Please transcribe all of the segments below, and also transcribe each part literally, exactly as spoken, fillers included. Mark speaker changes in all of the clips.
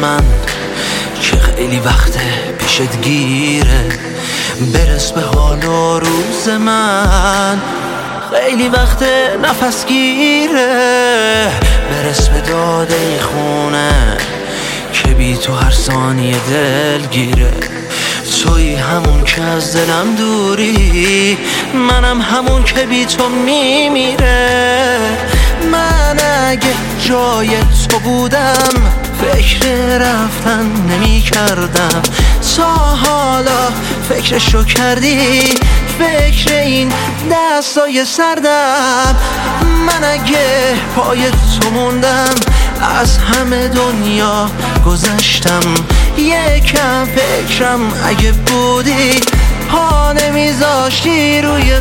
Speaker 1: من که خیلی وقته پیشت گیره، برس به حال و روز من. خیلی وقت نفس گیره، برس به داده ای خونه که بی تو هر ثانیه دل گیره. توی همون که از دلم دوری، منم همون که بی تو میمیره. من اگه جای تو بودم فکر رفتن نمی کردم، تا حالا فکرشو کردی؟ فکر این دستای سردم. من اگه پای تو موندم از همه دنیا گذشتم، یکم فکرم اگه بودی پا نمیذاشتی روی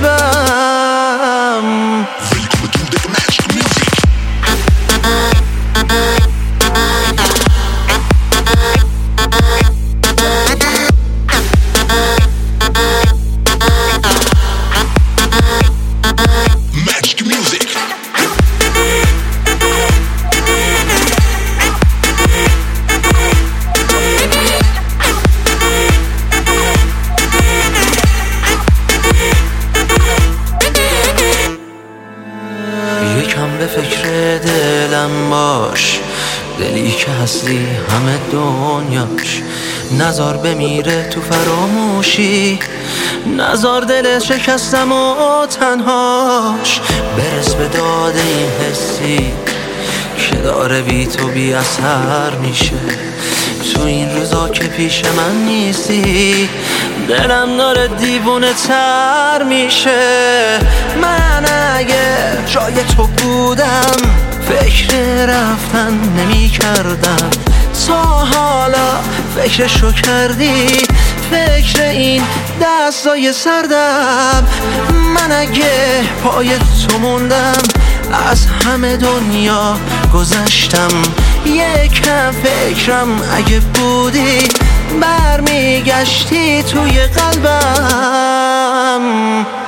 Speaker 1: قلبم. یکم به فکر دلم باش، دلی که هستی همه دنیاش. نزار بمیره تو فراموشی، نزار دل شکستم و تنهاش. برس به داده این حسی که داره بی تو بی اثر میشه. تو این روزا که پیش من نیستی، دلم داره دیوونه تر میشه. من اگه جای تو بودم فکر رفتن نمی کردم، تا حالا فکرشو کردی؟ فکر این دستای سردم. من اگه پای تو موندم از همه دنیا گذشتم، یکم فکرم اگه بودی برمیگشتی توی قلبم.